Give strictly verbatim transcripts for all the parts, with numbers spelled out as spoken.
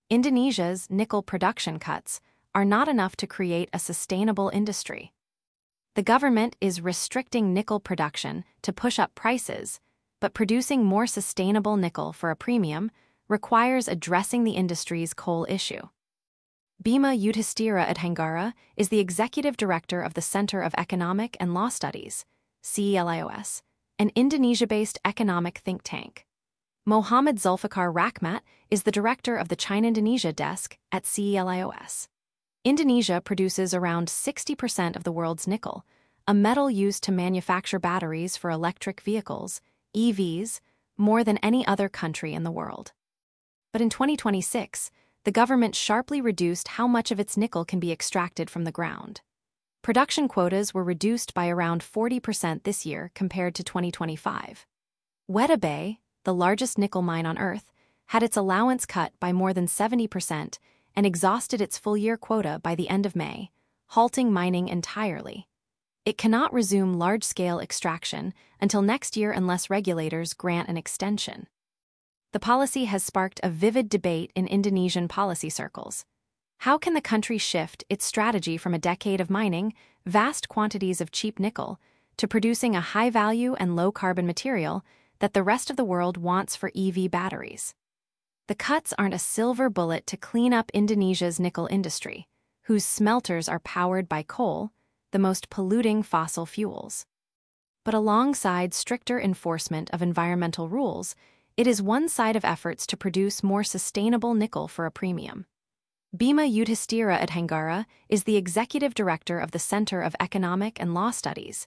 Indonesia's nickel production cuts are not enough to create a sustainable industry. The government is restricting nickel production to push up prices, but producing more sustainable nickel for a premium requires addressing the industry's coal issue. Bima Yudhistira Adhanggara is the executive director of the Center of Economic and Law Studies, CELIOS, an Indonesia-based economic think tank. Mohammad Zulfikar Rachmat is the director of the China-Indonesia desk at CELIOS. Indonesia produces around sixty percent of the world's nickel, a metal used to manufacture batteries for electric vehicles, E Vs, more than any other country in the world. But in twenty twenty-six, the government sharply reduced how much of its nickel can be extracted from the ground. Production quotas were reduced by around forty percent this year compared to twenty twenty-five. Weda Bay, the largest nickel mine on Earth, had its allowance cut by more than seventy percent and exhausted its full-year quota by the end of May, halting mining entirely. It cannot resume large-scale extraction until next year unless regulators grant an extension. The policy has sparked a vivid debate in Indonesian policy circles. How can the country shift its strategy from a decade of mining vast quantities of cheap nickel to producing a high-value and low-carbon material that the rest of the world wants for E V batteries? The cuts aren't a silver bullet to clean up Indonesia's nickel industry, whose smelters are powered by coal, the most polluting fossil fuels. But alongside stricter enforcement of environmental rules, it is one side of efforts to produce more sustainable nickel for a premium. Bima Yudhistira Adhanggara is the executive director of the Center of Economic and Law Studies,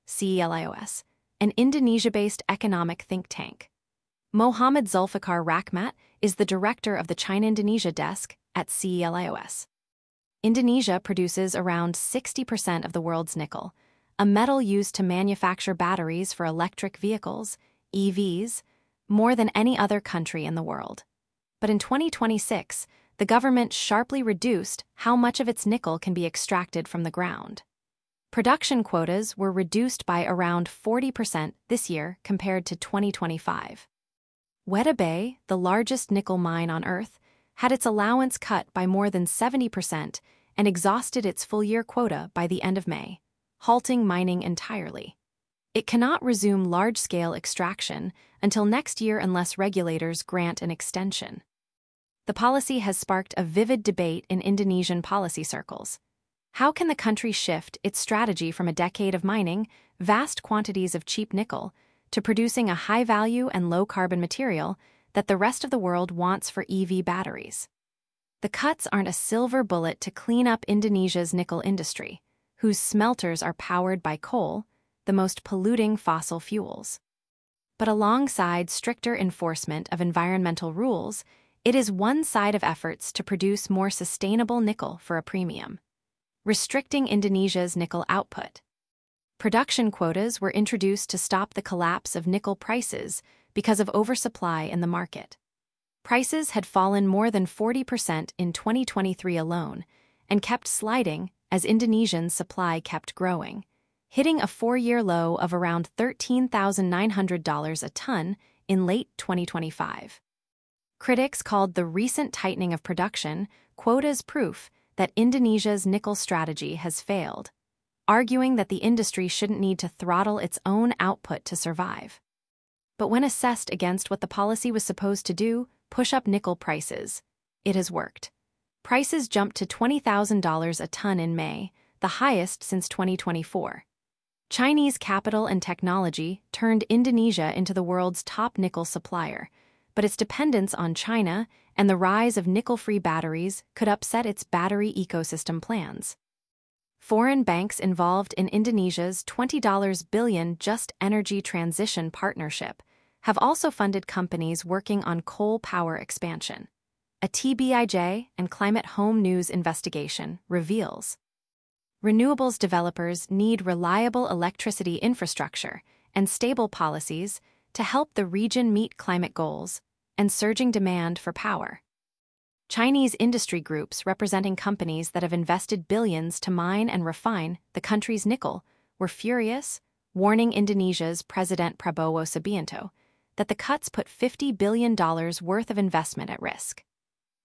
CELIOS, an Indonesia-based economic think tank. Mohammad Zulfikar Rachmat is the director of the China-Indonesia desk at CELIOS. Indonesia produces around sixty percent of the world's nickel, a metal used to manufacture batteries for electric vehicles, E Vs, more than any other country in the world. But in twenty twenty-six, the government sharply reduced how much of its nickel can be extracted from the ground. Production quotas were reduced by around forty percent this year compared to twenty twenty-five. Weda Bay, the largest nickel mine on Earth, had its allowance cut by more than seventy percent and exhausted its full-year quota by the end of May, halting mining entirely. It cannot resume large-scale extraction until next year unless regulators grant an extension. The policy has sparked a vivid debate in Indonesian policy circles. How can the country shift its strategy from a decade of mining vast quantities of cheap nickel to producing a high-value and low-carbon material that the rest of the world wants for E V batteries? The cuts aren't a silver bullet to clean up Indonesia's nickel industry, whose smelters are powered by coal, the most polluting fossil fuels. But alongside stricter enforcement of environmental rules, it is one side of efforts to produce more sustainable nickel for a premium. Restricting Indonesia's nickel output. Production quotas were introduced to stop the collapse of nickel prices because of oversupply in the market. Prices had fallen more than forty percent in twenty twenty-three alone and kept sliding as Indonesian supply kept growing, hitting a four-year low of around thirteen thousand nine hundred dollars a ton in late twenty twenty-five. Critics called the recent tightening of production quotas proof that Indonesia's nickel strategy has failed, arguing that the industry shouldn't need to throttle its own output to survive. But when assessed against what the policy was supposed to do, push up nickel prices, it has worked. Prices jumped to twenty thousand dollars a ton in May, the highest since twenty twenty-four. Chinese capital and technology turned Indonesia into the world's top nickel supplier, but its dependence on China and the rise of nickel-free batteries could upset its battery ecosystem plans. Foreign banks involved in Indonesia's twenty billion dollars Just Energy Transition Partnership have also funded companies working on coal power expansion. A T B I J and Climate Home News investigation reveals. Renewables developers need reliable electricity infrastructure and stable policies to help the region meet climate goals and surging demand for power. Chinese industry groups representing companies that have invested billions to mine and refine the country's nickel were furious, warning Indonesia's President Prabowo Subianto that the cuts put fifty billion dollars worth of investment at risk.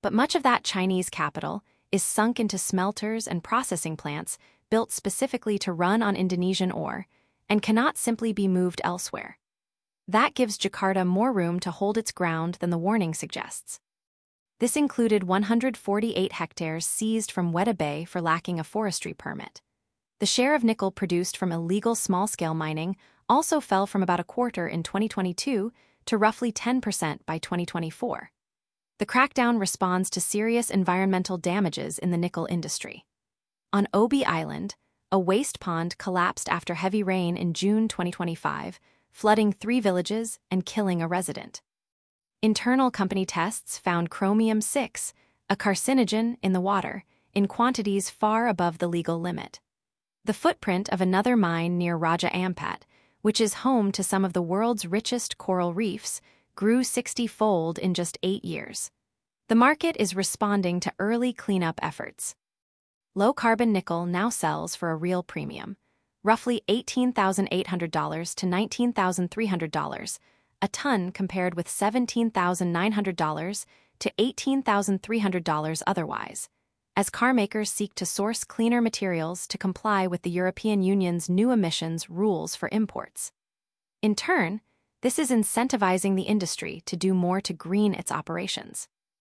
But much of that Chinese capital is sunk into smelters and processing plants built specifically to run on Indonesian ore and cannot simply be moved elsewhere. That gives Jakarta more room to hold its ground than the warning suggests. This included one hundred forty-eight hectares seized from Weda Bay for lacking a forestry permit. The share of nickel produced from illegal small-scale mining also fell from about a quarter in twenty twenty-two to roughly ten percent by twenty twenty-four. The crackdown responds to serious environmental damages in the nickel industry. On Obi Island, a waste pond collapsed after heavy rain in June twenty twenty-five, flooding three villages and killing a resident. Internal company tests found chromium six, a carcinogen, in the water, in quantities far above the legal limit. The footprint of another mine near Raja Ampat, which is home to some of the world's richest coral reefs, grew sixty-fold in just eight years. The market is responding to early cleanup efforts. Low-carbon nickel now sells for a real premium, roughly eighteen thousand eight hundred dollars to nineteen thousand three hundred dollars a ton, compared with seventeen thousand nine hundred dollars to eighteen thousand three hundred dollars otherwise, as carmakers seek to source cleaner materials to comply with the European Union's new emissions rules for imports. In turn, this is incentivizing the industry to do more to green its operations.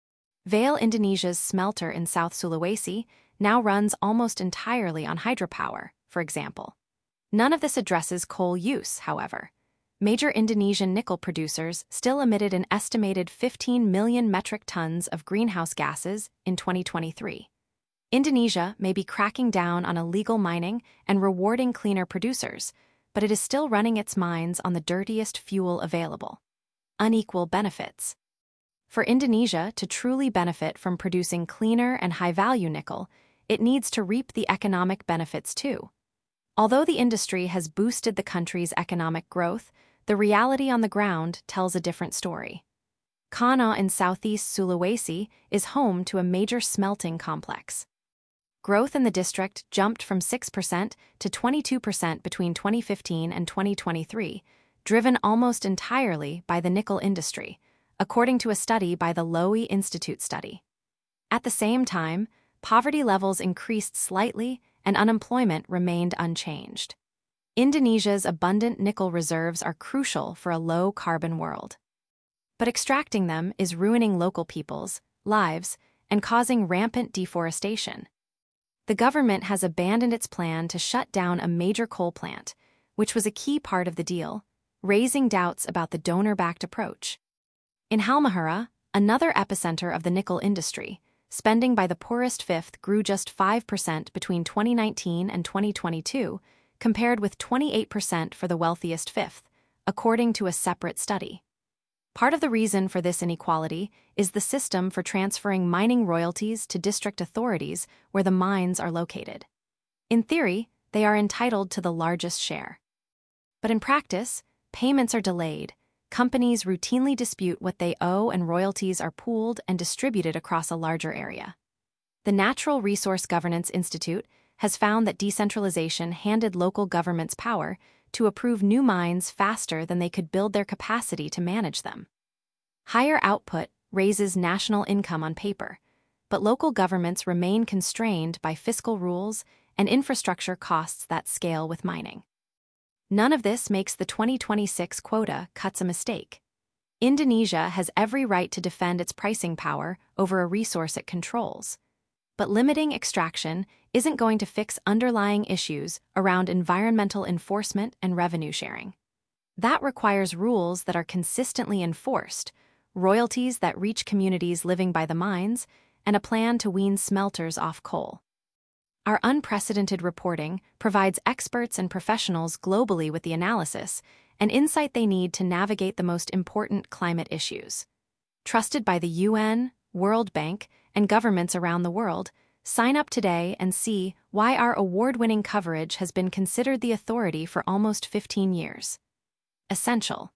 Vale Indonesia's smelter in South Sulawesi now runs almost entirely on hydropower, for example. None of this addresses coal use, however. Major Indonesian nickel producers still emitted an estimated fifteen million metric tons of greenhouse gases in twenty twenty-three. Indonesia may be cracking down on illegal mining and rewarding cleaner producers, but it is still running its mines on the dirtiest fuel available. Unequal benefits. For Indonesia to truly benefit from producing cleaner and high-value nickel, it needs to reap the economic benefits too. Although the industry has boosted the country's economic growth, the reality on the ground tells a different story. Kano in southeast Sulawesi is home to a major smelting complex. Growth in the district jumped from six percent to twenty-two percent between twenty fifteen and twenty twenty-three, driven almost entirely by the nickel industry, according to a study by the Lowy Institute study. At the same time, poverty levels increased slightly and unemployment remained unchanged. Indonesia's abundant nickel reserves are crucial for a low-carbon world. But extracting them is ruining local people's lives and causing rampant deforestation. The government has abandoned its plan to shut down a major coal plant, which was a key part of the deal, raising doubts about the donor-backed approach. In Halmahera, another epicenter of the nickel industry, spending by the poorest fifth grew just five percent between twenty nineteen and twenty twenty-two, compared with twenty-eight percent for the wealthiest fifth, according to a separate study. Part of the reason for this inequality is the system for transferring mining royalties to district authorities where the mines are located. In theory, they are entitled to the largest share. But in practice, payments are delayed, companies routinely dispute what they owe, and royalties are pooled and distributed across a larger area. The Natural Resource Governance Institute has found that decentralization handed local governments power to approve new mines faster than they could build their capacity to manage them. Higher output raises national income on paper, but local governments remain constrained by fiscal rules and infrastructure costs that scale with mining. None of this makes the twenty twenty-six quota cuts a mistake. Indonesia has every right to defend its pricing power over a resource it controls. But limiting extraction isn't going to fix underlying issues around environmental enforcement and revenue sharing. That requires rules that are consistently enforced, royalties that reach communities living by the mines, and a plan to wean smelters off coal. Our unprecedented reporting provides experts and professionals globally with the analysis and insight they need to navigate the most important climate issues. Trusted by the U N, World Bank, and governments around the world, sign up today and see why our award-winning coverage has been considered the authority for almost fifteen years. Essential.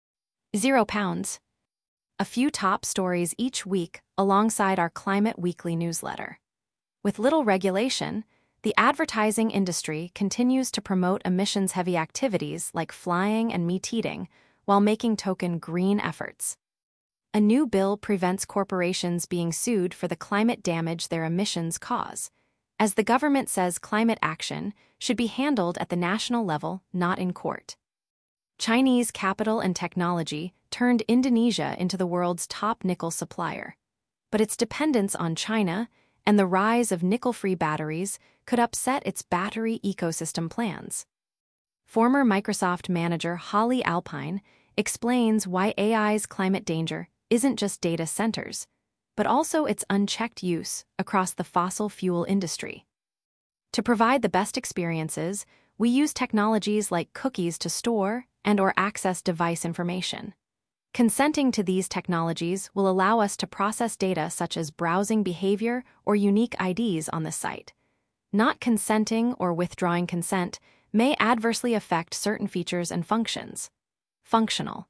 Zero pounds. A few top stories each week alongside our Climate Weekly newsletter. With little regulation, the advertising industry continues to promote emissions-heavy activities like flying and meat eating while making token green efforts. A new bill prevents corporations being sued for the climate damage their emissions cause, as the government says climate action should be handled at the national level, not in court. Chinese capital and technology turned Indonesia into the world's top nickel supplier, but its dependence on China and the rise of nickel-free batteries could upset its battery ecosystem plans. Former Microsoft manager Holly Alpine explains why A I's climate danger isn't just data centers, but also its unchecked use across the fossil fuel industry. To provide the best experiences, we use technologies like cookies to store and or access device information. Consenting to these technologies will allow us to process data such as browsing behavior or unique I Ds on the site. Not consenting or withdrawing consent may adversely affect certain features and functions. Functional.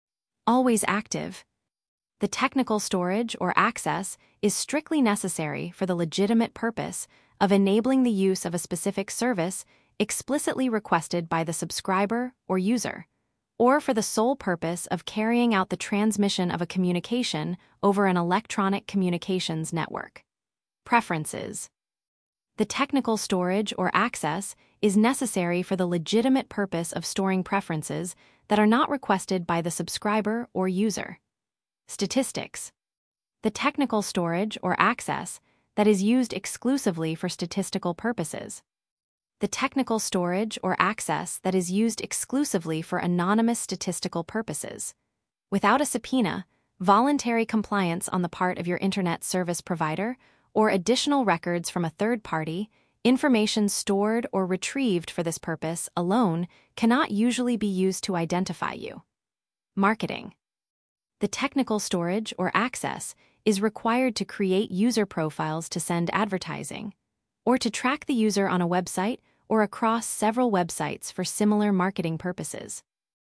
Always active. The technical storage or access is strictly necessary for the legitimate purpose of enabling the use of a specific service explicitly requested by the subscriber or user, or for the sole purpose of carrying out the transmission of a communication over an electronic communications network. Preferences. The technical storage or access is necessary for the legitimate purpose of storing preferences that are not requested by the subscriber or user. Statistics. The technical storage or access that is used exclusively for statistical purposes. The technical storage or access that is used exclusively for anonymous statistical purposes. Without a subpoena, voluntary compliance on the part of your internet service provider, or additional records from a third party, information stored or retrieved for this purpose alone cannot usually be used to identify you. Marketing. The technical storage or access is required to create user profiles to send advertising, or to track the user on a website or across several websites for similar marketing purposes.